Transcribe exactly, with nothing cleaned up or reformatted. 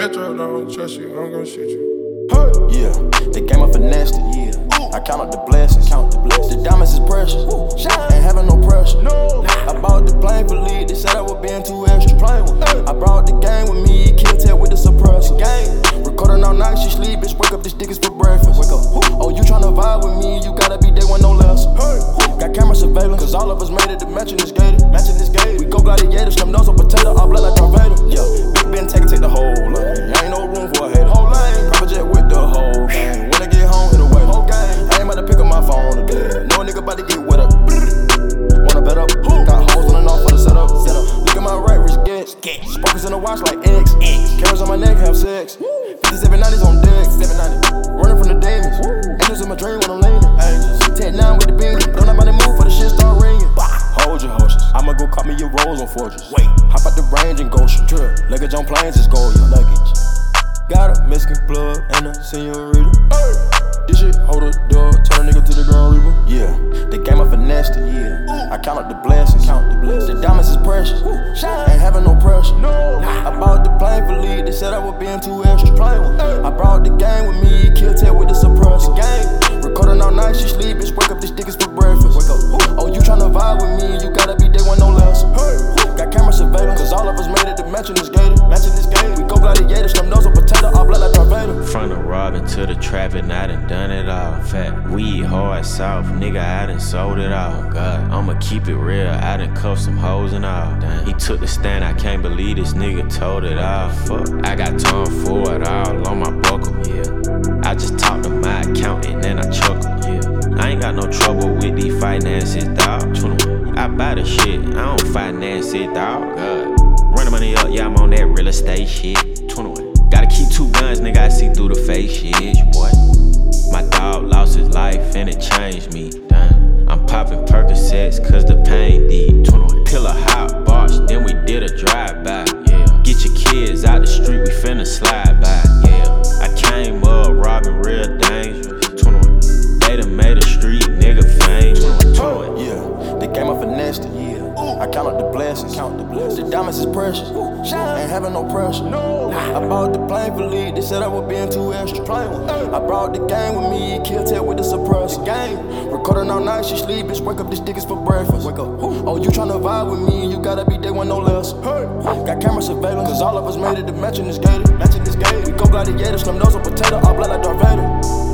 Metro don't trust you, I'm gonna shoot you. Yeah, the game of finesse. Yeah, I count up the blessings. Count the blessings. The diamonds is precious. Ain't having no pressure. No, I bought the plane for lead. They said I was being too extra. I brought the gang with me. Kill tell with the suppressor. Gang recording all night. She sleep. Bitch, wake up. This dick is for breakfast. Wake up. Oh, you tryna vibe with me? You gotta be there with no less. Got camera surveillance. Cause all of us made it to matching this gator. Matching this gator. We go gladiators. Slim nose on potato. All blood like Darth Vader. Yeah, Big Ben take it, take the whole lane. Ain't no room for a hater. Whole lane. Private jet with the whole gang. When I get home, hit away. Whole gang. I ain't about to pick up my phone today. No nigga about to get wet up. Wanna bet up? Got hoes on and off for the setup. setup. Look at my right wrist, gets. Sparkles in the watch like X. Cameras on my neck, have sex. fifty-seven nineties on deck. Running from the demons. Angels in my dream when I'm leaning. ten nine with the beanie. Don't nobody move for the shit start ringing. Hold your horses. I'ma go call me your rolls on fortress. Wait. Hop out the range and go shoot. Luggage on planes is gold, your luggage. Got a Mexican plug and a senorita. This shit, hold the door, turn a nigga to the ground reaper. Yeah, the game of finesse. Yeah, I count up the blessings. Count the blessings. The diamonds is precious. Ain't having no pressure. No, I bought the plane for lead. They said I was being too extra. I brought the gang with me. Kill tell with the suppressor. Gang recording all night. She sleep. Bitch, wake up. This dick is for breakfast. Wake up. Oh, you tryna vibe with me? You gotta be there with no less. Got camera surveillance. Cause all of us made it to matching this gator. Matching this gator. We go gladiators. Slim nose on potato. All blood like Darth Vader. From the robbing to the trapping, I done done it all. Fat weed, hard, soft, nigga, I done sold it all. God, I'ma keep it real, I done cuffed some hoes and all. Damn, he took the stand, I can't believe this nigga told it all. Fuck, I got time for it all on my buckle, yeah. I just talked to my accountant and I chuckle, yeah. I ain't got no trouble with these finances, dawg. twenty-one, I buy the shit, I don't finance it, dawg. God, run the money up, yeah, I'm on that real estate shit. twenty-one. Gotta keep two guns, nigga, I see through the face shit, boy. My dog lost his life and it changed me, damn. I'm popping Percocets cause the pain deep, twenty-one. Pill a hot box, then we did a drive-by, yeah. Get your kids out the street, we finna slide by, yeah. I came up robbing real dangerous, twenty-one. They done made a street nigga famous, twenty-one. Yeah, the game of finesse. Yeah, I count up the blessings. Count the blessings. The diamonds is precious. Ain't having no pressure. No, I bought the plane for lead. They said I was being too extra. I brought the gang with me. Kill tell with the suppressor. Gang recording all night. She sleep. Bitch, wake up. This dick is for breakfast. Wake up. Oh, you tryna vibe with me? You gotta be there with no less. Got camera surveillance. Cause all of us made it to matching this gator. Matching this gator. We go gladiators. Slim nose on potato. All blood like Darth Vader.